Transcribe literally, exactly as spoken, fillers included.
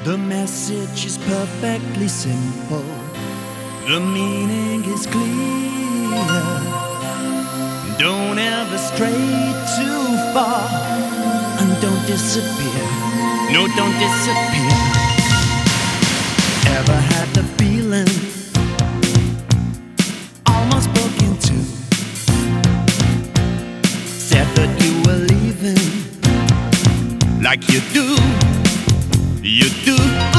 The message is perfectly simple. The meaning is clear. Don't ever stray too far, and don't disappear. No, don't disappear. Ever had the feeling almost broke into? Said that you were leaving, like you do, you do.